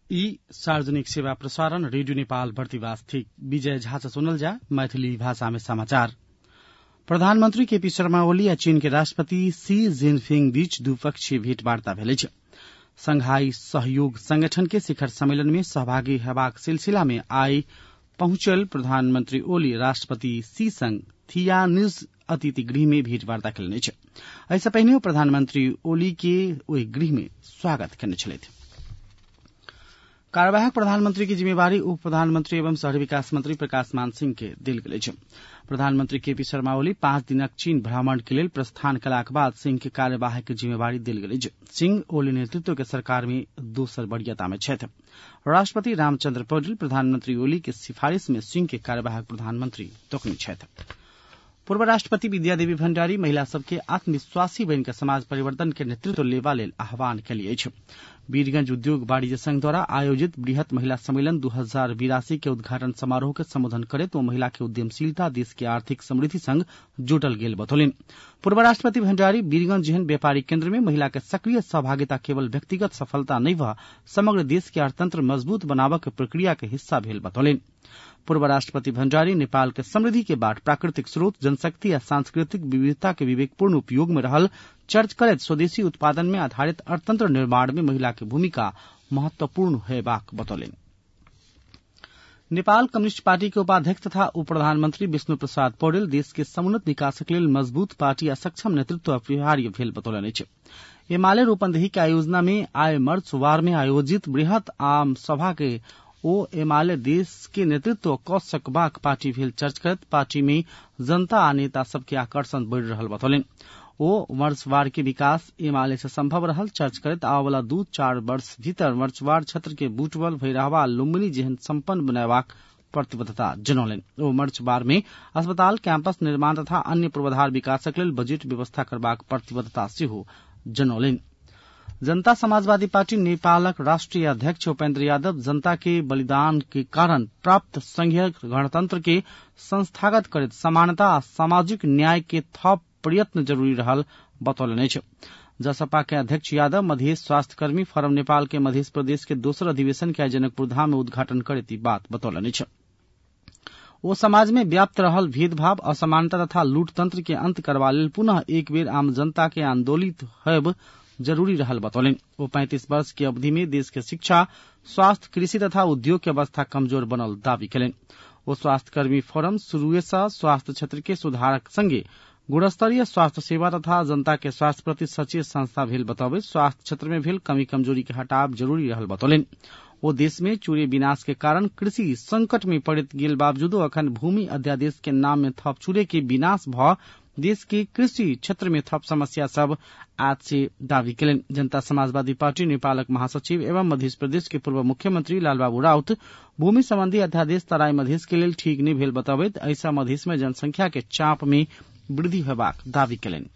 ई सार्वजनिक सेवा प्रसारण रेडियो नेपाल बर्दिवास ठीक विजय झा से सुनल जा मैथिली भाषा में समाचार। प्रधानमंत्री केपी शर्मा ओली आ चीन के राष्ट्रपति शी जिनपिंग बीच द्विपक्षीय भेंटवार्ता भेल अछि। संघाई सहयोग संगठन के शिखर सम्मेलन में सहभागी हेबाक सिलसिला में आई पहुंचल प्रधानमंत्री ओली राष्ट्रपति शी संग थिया निज अतिथि गृह में भेंटवार्ता कयलनि अछि। एहिसँ पहिने प्रधानमंत्री ओली के ओहि गृह में स्वागत कयने छलथि। कार्यवाहक प्रधानमंत्री की जिम्मेवारी उप प्रधानमंत्री एवं शहरी विकास मंत्री प्रकाश मान सिंह के देल गेल अछि। प्रधानमंत्री केपी शर्मा ओली 5 दिनक चीन भ्रमण के लेल प्रस्थान कयलाक बाद सिंह के कार्यवाहक के जिम्मेवारी देल गेल अछि। सिंह ओली नेतृत्व के सरकार में दोसर वरीयता में छथि। राष्ट्रपति रामचंद्र पौडेल प्रधानमंत्री ओली के सिफारिश में सिंह के कार्यवाहक प्रधानमंत्री तोकने छथि। पूर्व राष्ट्रपति विद्यादेवी भण्डारी महिला सबके आत्मविश्वासी बन के समाज परिवर्तन के नेतृत्व लेवा लेल आह्वान कयली अछि। वीरगंज उद्योग वाणिज्य संघ द्वारा आयोजित बृहत महिला सम्मेलन 2082 के उद्घाटन समारोह के संबोधन करैत ओ महिला के उद्यमशीलता देश के आर्थिक समृद्धि संग जुटल गेल बतौलनि। पूर्व राष्ट्रपति भण्डारी वीरगंज जेहन व्यापारिक केन्द्र में महिला के सक्रिय सहभागिता केवल व्यक्तिगत सफलता नहीं भ समग्र देश के अर्थतंत्र मजबूत बनावक प्रक्रिया के हिस्सा भेल बतौलनि। पूर्व राष्ट्रपति भण्डारी नेपाल के समृद्धि के बाट प्राकृतिक स्रोत जनशक्ति आ सांस्कृतिक विविधता के विवेकपूर्ण उपयोग में रहल चर्च करैत स्वदेशी उत्पादन में आधारित अर्थतंत्र निर्माण में महिला के भूमिका महत्वपूर्ण हेबाक बतौलनि। नेपाल कम्युनिस्ट पार्टी के उपाध्यक्ष तथा उप प्रधानमंत्री विष्णु प्रसाद पौडेल देश के समुन्नत विकासक लेल मजबूत पार्टी आ सक्षम नेतृत्व अपरिहार्य भेल बतौलनि अछि। एमाले रूपन्देही के आयोजना में आय मर्चवार में आयोजित बृहत आम सभा के ओ एमाले देश के नेतृत्व क सकबाक पार्टी भेल चर्च करत पार्टी में जनता आ नेता सबके आकर्षण बढ़ि रहल बतौलनि। ओ मर्चवार के विकास एमाले से संभव रहल चर्च करत आवला 2-4 वर्ष भीतर मर्चवार क्षेत्र के बूटबल भैरहवा लुम्बिनी जेहन संपन्न बनयबाक प्रतिबद्धता जनौलनि। ओ मर्चवार में अस्पताल कैंपस निर्माण तथा अन्य पूर्वाधार विकासक लेल बजट व्यवस्था करबाक प्रतिबद्धता सेहो जनौलनि। जनता समाजवादी पार्टी नेपालक राष्ट्रीय अध्यक्ष उपेन्द्र यादव जनता के बलिदान के कारण प्राप्त संघीय गणतंत्र के संस्थागत करैत समानता आ सामाजिक न्याय के थप प्रयत्न जरूरी रहल बतौलनि अछि। जसपा के अध्यक्ष यादव मध्य स्वास्थ्य कर्मी फोरम नेपाल के मध्य प्रदेश के दोसर अधिवेशन के जनकपुर धाम में उद्घाटन करैत ई बात बतौलनि अछि। ओ समाज में व्याप्त रहल भेदभाव असमानता तथा लूटतंत्र के अंत करबा लेल पुनः एक बेर आम जनता के आंदोलित होयब जरूरी रहल बतौलनि। वो 35 वर्ष की अवधि में देश के शिक्षा स्वास्थ्य कृषि तथा उद्योग के अवस्था कमजोर बनल दावी कयलनि। वो स्वास्थ्य कर्मी फोरम शुरूए से स्वास्थ्य क्षेत्र के सुधारक संगे गुणस्तरीय स्वास्थ्य सेवा तथा जनता के स्वास्थ्य प्रति सचेत संस्था भेल बतौबे स्वास्थ्य क्षेत्र में भेल कमी कमजोरी के हटाव जरूरी रहल बतौलनि। वो देश में चूरे विनाश के कारण कृषि संकट में पड़ित गेल बावजूदो अखन भूमि अध्यादेश के नाम में थप चूरे के विनाश भ देश के कृषि क्षेत्र में थप समस्या सब आज से दावी कयलनि। जनता समाजवादी पार्टी नेपालक महासचिव एवं मध्य प्रदेश के पूर्व मुख्यमंत्री लालबाबू राउत भूमि संबंधी अध्यादेश तराई मधेश के लेल ठीक नहीं भेल बताबैत ऐसा मधेश में जनसंख्या के चाप में वृद्धि हेबाक दावी कयलनि।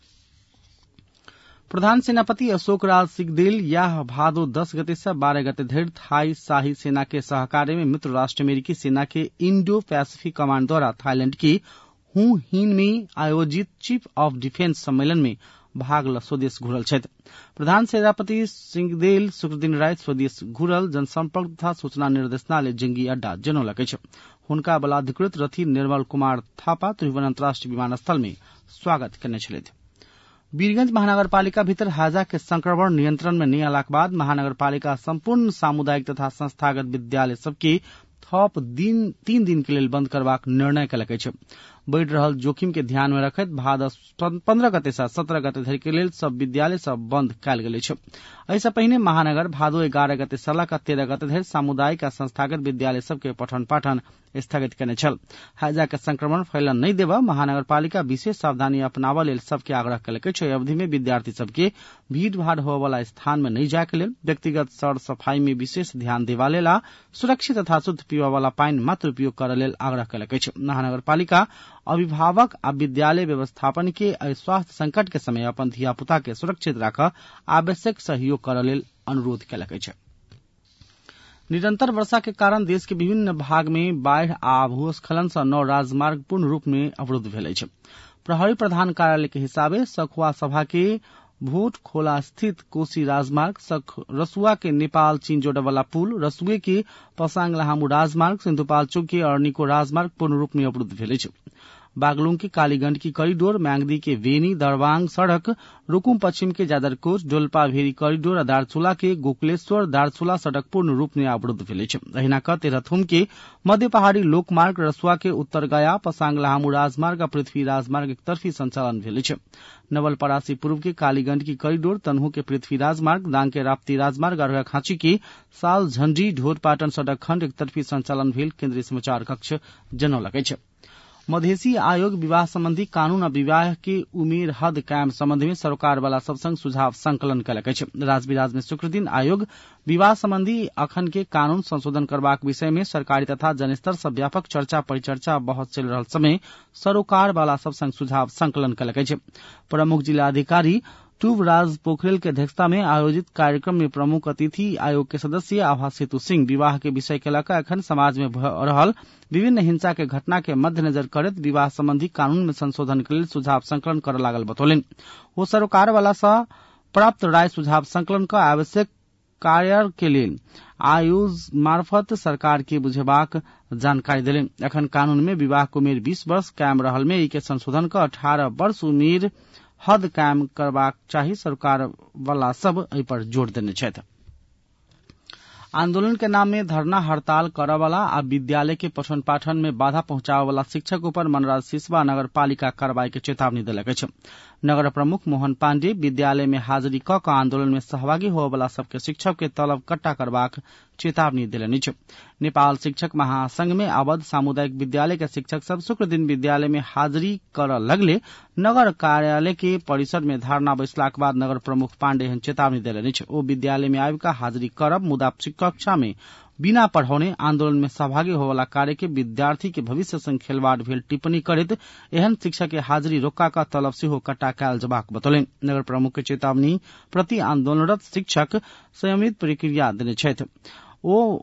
प्रधान सेनापति अशोक राज सिंहदेल यह भादो 10 गते से 12 गते धरि थाई शाही सेना के सहकार्य में मित्र राष्ट्र अमेरिकी सेना के इंडो पैसिफिक कमांड द्वारा थाईलैंड की हू हिन में आयोजित चीफ ऑफ डिफेंस सम्मेलन में भाग ल स्वदेश घुरल छथि। प्रधान सेनापति सिंहदेल शुक्र दिन राति स्वदेश घुरल जनसंपर्क तथा सूचना निर्देशनालय जंगी अड्डा जनौलक अछि। हुनका बलाधिकृत रथी निर्मल कुमार थापा त्रिभुवन अंतर्राष्ट्रीय विमानस्थल में स्वागत कयने छलथि। वीरगंज महानगरपालिका भीतर हैजा के संक्रमण नियंत्रण में नहीं अयलाक बाद महानगरपालिका संपूर्ण सामुदायिक तथा संस्थागत विद्यालय सबके थप 3 दिन के लेल बंद करबाक निर्णय कयलक अछि। बढ़ि रहल जोखिम के ध्यान में रखैत भादो 15 गते से 17 गते धरि के लेल सब विद्यालय सब बंद कयल गेल अछि। एहिसँ पहिने महानगर भादो 11 गते से लऽ 13 गते धरि सामुदायिक आ संस्थागत विद्यालय सबके पठन पाठन स्थगित कयने छल। हैजा के संक्रमण फैलन नहीं देबा महानगरपालिका विशेष सावधानी अपनाबा लेल सबके आग्रह कयलक अछि। एहि अवधि में विद्यार्थी सबके भीड़ भाड़ होबय वाला स्थान में नहीं जाय के लेल व्यक्तिगत सर सफाई में विशेष ध्यान देबा लेल आ सुरक्षित तथा शुद्ध पीबा वाला पानी मात्र उपयोग करय लेल आग्रह कयलक अछि। महानगरपालिका अभिभावक आ विद्यालय व्यवस्थापन के स्वास्थ्य संकट के समय अपन धिया पुता के सुरक्षित राखऽ आवश्यक सहयोग करय लेल अनुरोध कयलक अछि। निरंतर वर्षा के कारण देश के विभिन्न भाग में बाढ़ आ भूस्खलन से 9 राजमार्ग पूर्ण रूप में अवरुद्ध भेल अछि। प्रहरी प्रधान कार्यालय के हिसाबे सखुआ सभा के भोट खोला स्थित कोशी राजमार्ग, रसुआ के नेपाल चीन जोड़े वाला पुल, रसुए के पसाङ लाहामु राजमार्ग, सिन्धुपाल्चोक के अरनिको राजमार्ग पूर्ण रूप में अवरुद्ध भेल अछि। बागलुङ के कालीगंडकी करिडोर, म्याग्दी के वेनी दरबाङ सड़क, रुकुम पश्चिम के जादरकोट, डोल्पा भेरी करिडोर और दार्चुला के गोकुलेश्वर दार्चुला सड़क पूर्ण रूप में अवरुद्ध भेल अछि। अहिना क तेह्रथुम के मध्य पहाड़ी लोकमार्ग, रसुआ के उत्तर गया, पसाङ लाहामु राजमार्ग और पृथ्वी राजमार्ग एकतर्फी संचालन भेल अछि। नवलपरासी पूर्व के कालीगंडकी करिडोर, तनहु के पृथ्वी राजमार्ग, दाङ के राप्ती राजमार्ग और खाँची के साल झण्डी ढोरपाटन सड़क खण्ड एकतर्फी संचालन भेल केन्द्रीय समाचार कक्ष जनौलक अछि। मधेसी आयोग विवाह संबंधी कानून आ विवाह के उमेर हद कायम संबंध में सरकार वाला सब संग सुझाव संकलन कयलक अछि। राजविराज में शुक्र दिन आयोग विवाह संबंधी अखन के कानून संशोधन करबाक विषय में सरकारी तथा जनस्तर से व्यापक चर्चा परिचर्चा बहस चलि रहल समय सरोकार वाला सब संग सुझाव संकलन कयलक अछि। प्रमुख जिलाधिकारी टूब राज पोखरेल के अध्यक्षता में आयोजित कार्यक्रम में प्रमुख अतिथि आयोग के सदस्य आभा सेतु सिंह विवाह के विषय के लकर अखन समाज में भ रहल विभिन्न हिंसा के घटना के मद्देनजर करत विवाह संबंधी कानून में संशोधन के लिए सुझाव संकलन कर लागल बतौलन। वो सरोकार वाला सा प्राप्त राय सुझाव संकलन का आवश्यक कार्य के लिए आयोग मार्फत सरकार के बुझेबाक जानकारी दिलेन। अखन कानून में विवाह के उमेर 20 वर्ष कायम रहल में के संशोधन का 18 वर्ष उमेर हद कायम करबाक चाही सरकार वाला सब एहि पर जोर देने छथि। आंदोलन के नाम में धरना हड़ताल करय वाला आ विद्यालय के पठन पाठन में बाधा पहुंचावे वाला शिक्षक ऊपर मनराज सिसवा नगर पालिका कार्रवाई के चेतावनी देलक अछि। नगर प्रमुख मोहन पांडे विद्यालय में हाजिरी क आंदोलन में सहभागी होए वाला सबके शिक्षक के तलब कट्टा करबाक चेतावनी देलनि अछि। नेपाल शिक्षक महासंघ में आबद्ध सामुदायिक विद्यालय के शिक्षक सब शुक्र दिन विद्यालय में हाजिरी कर लगले नगर कार्यालय के परिसर में धारणा बैसलाक बाद नगर प्रमुख पांडे एहन चेतावनी देलनि अछि। ओ विद्यालय में आबि कऽ हाजिरी करब मुदा कक्षा में बिना पढ़ौने आंदोलन में सहभागी होए वाला कार्य के विद्यार्थी के भविष्य संग खेलवाड़ भेल टिप्पणी करैत एहन शिक्षक के हाजिरी रोका का तलब सेहो कट्टा कयल जबाक बतौलनि। नगर प्रमुख के चेतावनी प्रति आंदोलनरत शिक्षक संयमित प्रतिक्रिया देने छथि। ओ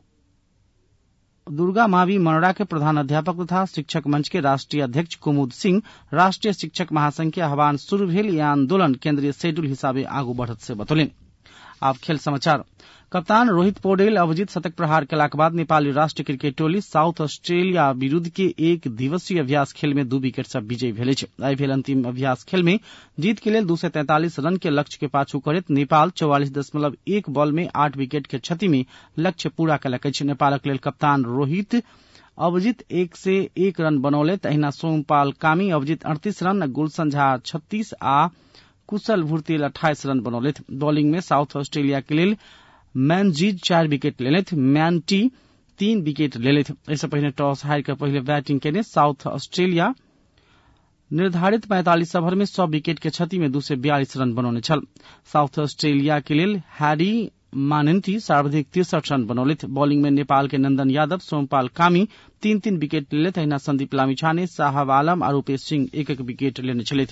दुर्गा मावी मनोरा के प्रधान अध्यापक तथा शिक्षक मंच के राष्ट्रीय अध्यक्ष कुमुद सिंह राष्ट्रीय शिक्षक महासंघ के आह्वान शुरू भेल यह आंदोलन केंद्रीय शेड्यूल हिसाबे आगू बढ़त से बतौलनि। अब खेल समाचार। कप्तान रोहित पौडेल अभिजीत शतक प्रहार केलाक बाद नेपाली राष्ट्रीय क्रिकेट टोली साउथ ऑस्ट्रेलिया विरूद्ध के एक दिवसीय अभ्यास खेल में 2 विकेट से विजयी भेल अछि। आई भेल अंतिम अभ्यास खेल में जीत के लिए 243 रन के लक्ष्य के पाछू करैत नेपाल 44.1 बॉल में 8 विकेट के क्षति में लक्ष्य पूरा केलक अछि। नेपालक लेल कप्तान रोहित अभिजीत 101 रन बनौलैथ। अहिना सोमपाल कामी अभिजीत 38 रन, गुलशन झा 36 आ कुशल भुर्तेल 28 रन बनौलैथ। बॉलिंग में साउथ ऑस्ट्रेलिया के लिए मैनजीज 4 विकेट लेलैथ, मैनटी 3 विकेट लेलैथ। इससे पहले टॉस हार कर पहले बैटिंग केने साउथ ऑस्ट्रेलिया निर्धारित 45 ओवर में 100 विकेट के क्षति में 242 रन बनौने छल। साउथ ऑस्ट्रेलिया के लिए हैरी मानिन्ती सर्वाधिक 63 रन बनौलैथ। बॉलिंग में नेपाल के नंदन यादव, सोमपाल कामी 3-3 विकेट लेलैथ। अहिना संदीप लामिछाने, साहब आलम और रूपेश सिंह 1-1 विकेट लेने छलैथ।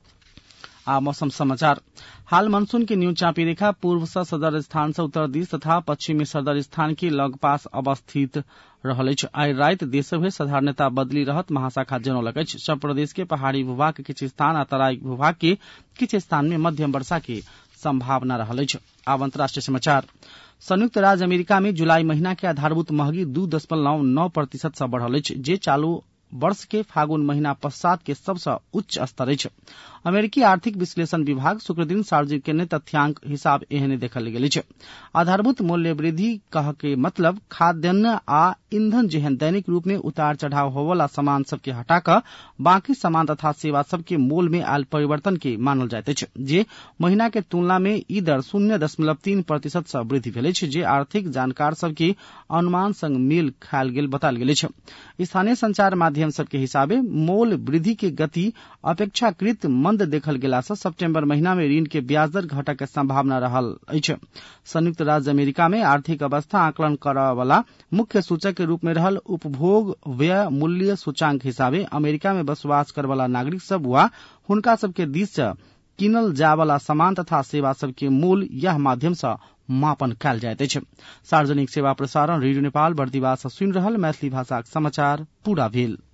आ मौसम समाचार। हाल मानसून के न्यून चापी रेखा पूर्व से सदर स्थान से उत्तर दिश तथा पश्चिमी सदर स्थान के लगपास अवस्थित रहल अछि। आई राति देश भरि साधारणता बदली रहत महाशाखा जनौलक अछि। सब प्रदेश के पहाड़ी भूभाग के किछु स्थान आ तराई भूभाग के किछु स्थान में मध्यम वर्षा के संभावना रहल अछि। आब अंतर्राष्ट्रीय समाचार। संयुक्त राज्य अमेरिका में जुलाई महीना के आधारभूत महंगी 2.9% से बढ़ल अछि, जे चालू वर्ष के फागुन महीना पश्चात के सबसे उच्च स्तर अछि। अमेरिकी आर्थिक विश्लेषण विभाग शुक्र दिन सार्वजनिक केने तथ्यांक हिसाब एहने देखल गेल अछि। आधारभूत मूल्य वृद्धि कह के मतलब खाद्यान्न आ ईंधन जेहन दैनिक रूप में उतार चढ़ाव होवला सामान सबके हटा कर बाकी सामान तथा सेवा सबके मोल में आयल परिवर्तन के मानल जाइत अछि, जे महीना के तुलना में ई दर 0.3% से वृद्धि भेल अछि, जे आर्थिक जानकार सबके अनुमान संग मेल खायल गेल बतायल गेल अछि। स्थानीय संचार माध्यम सबके हिसाबे मोल वृद्धि के गति अपेक्षाकृत मंद देखल गेला से सितंबर महीना में ऋण के ब्याज दर घटय के संभावना रहल अछि। संयुक्त राज्य अमेरिका में आर्थिक अवस्था आकलन करय वाला मुख्य सूचक के रूप में रहल उपभोग व्यय मूल्य सूचांक हिसाबे अमेरिका में बसवास कर वाला नागरिक सब वा हुनका सबके दिस से किनल जाय वाला सामान तथा सेवा सबके मूल यह माध्यम से मापन कयल जाइत अछि। सार्वजनिक सेवा प्रसारण रेडियो नेपाल बर्दिवास सुनि रहल मैथिली भाषाक समाचार पूरा भेल।